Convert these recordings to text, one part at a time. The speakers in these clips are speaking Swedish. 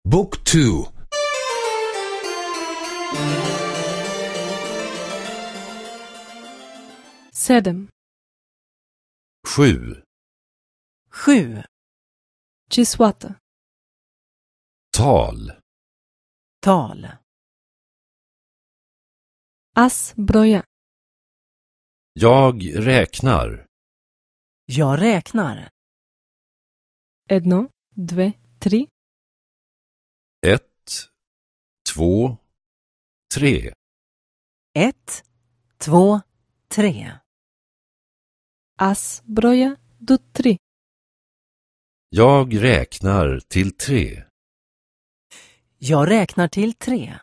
Book 2. 7. 7. 7. Числата. Tal. Tal. Аз броя. Jag räknar. Jag räknar. 1, 2, 3. 1, 2, 3. 1, 2, 3. Аз броя до 3. Jag räknar till 3. Jag räknar till 3.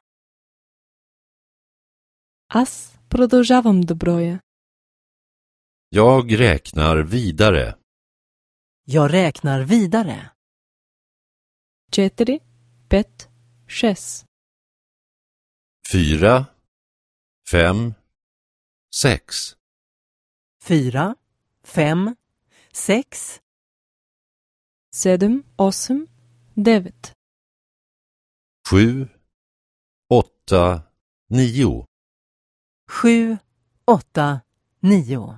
Аз продължавам да броя. Jag räknar vidare. Jag räknar vidare. 4, 5, 6. 4, 5, 6. 4, 5, 6. 7, 8, 9. 7, 8, 9. 7, 8, 9.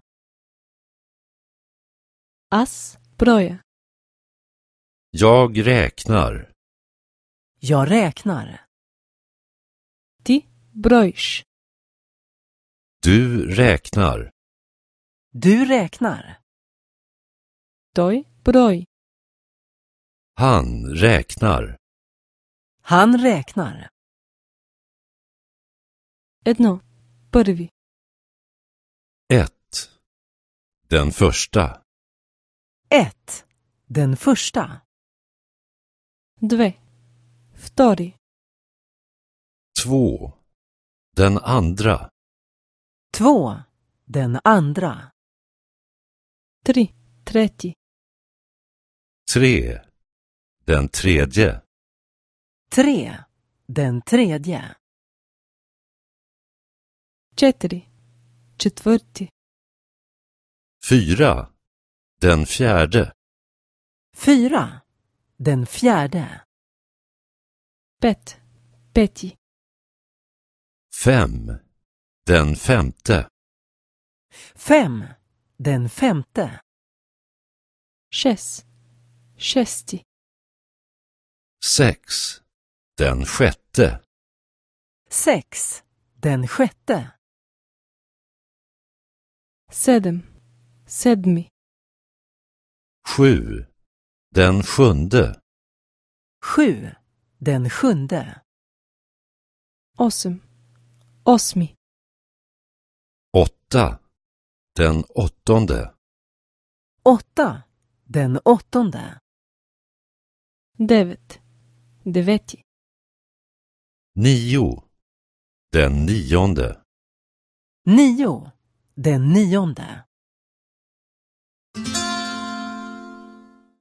Аз броя. Jag räknar. Jag räknar. Ти броиш. Du räknar. Du räknar. Той брои. Han räknar. Han räknar. 1. Първи. 1. Den första. 1. Den första. 2. Втори. 2. Den andra. 2. Den andra. 3. Трети. 3. Den tredje. 3. Den tredje. 4. Четвърти. 4. Den fjärde. 4. Den fjärde. 5. Пети. 5. Den femte. 5. Den femte. 6. Шести. 6. Den sjätte. 6. Den sjätte. 7. Седми. 7. Den sjunde. 7. Den sjunde. 8. Осми. 8. Den åttonde. 8. Den åttonde. 9. Девети. 9. Den nionde. 9. Den nionde.